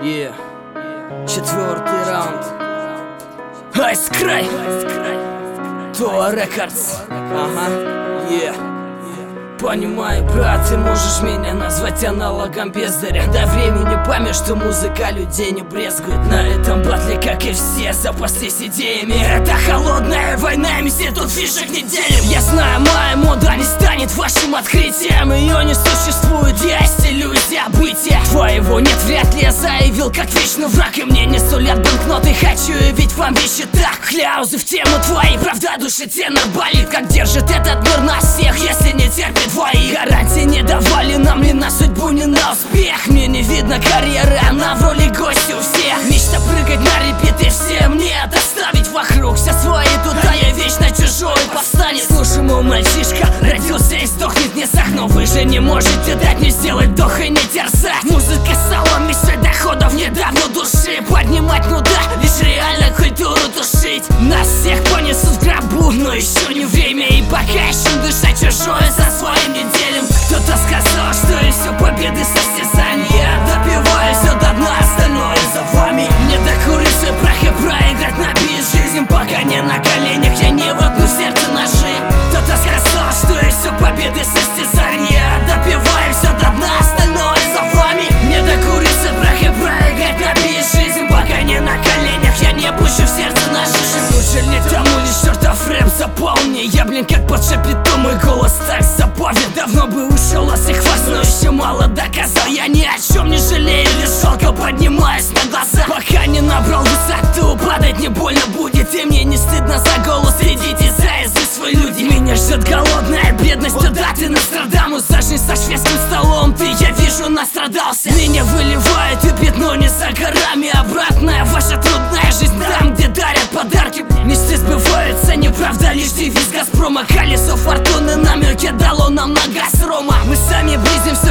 Четвертый раунд. Ice Cry, Toa Records. Понимаю, брат, ты можешь меня назвать аналогом бездаря. До времени память, что музыка людей не брезгует. На этом батле, как и все, запаслись идеями. Это холодная война, миссия, тут фишек не делим. Я знаю, моя мода не станет вашим открытием. Ее не существует, есть иллюзия бытия. Твоего нет, вряд ли я заявил, как вечный враг. И мне не сулят банкноты, хочу явить вам вещи так. Кляузы в тему твоей, правда души тенор болит. Как держит этот мир нас всех, если не терпит твои гарантии не давали нам ни на судьбу, ни на успех. Мне не видно карьеры, она в роли гостя у всех. Мечта прыгать на репит и всем не доставить вокруг все свои. Тут я вечно чужой повстанет. Слушай, мой мальчишка родился и сдохнет не сах. Но вы же не можете дать мне сделать вдох и не терзать. Музыка салон, мечта доходов не давно души поднимать, ну да, лишь реально культуру тушить. Нас всех понесут в гробу, но еще не время. И пока еще дышать чужое за своим не делим. Кто-то сказал, что и все победы состязания. Допиваю все до дна, остальное за вами. Мне до куры свой прах и проиграть на бис. Жизнь пока не на коленях, я не воткну в сердце ножи. Кто-то сказал, что и все победы состязания. Допиваю все до дна, остальное за вами. Мне до куры свой прах и проиграть на бис. Жизнь пока не на коленях, я не пущу в сердце ножи. Лучше не тому лишь чертов рэп заполни. Я, как под шапитом, мой голос так забавен. Давно бы ушел от всех вас, но еще мало доказал. Я ни о чем не жалею, лишь жалко поднимаюсь на глаза. Пока не набрал высоту, падать не больно будет. И мне не стыдно за голос, следите за язык свой люди. Меня ждет голодная бедность, туда ты Нострадамус. Даже со шведским столом ты, я вижу, настрадался. Меня выливает и пятно не за горами. Обратная ваша трудная жизнь там, где дарят подарки. Мечты сбываются, неправда, лишь девиз Газпрома. Колесо фортуны намеки дало нам на газ Рома. Мы сами близимся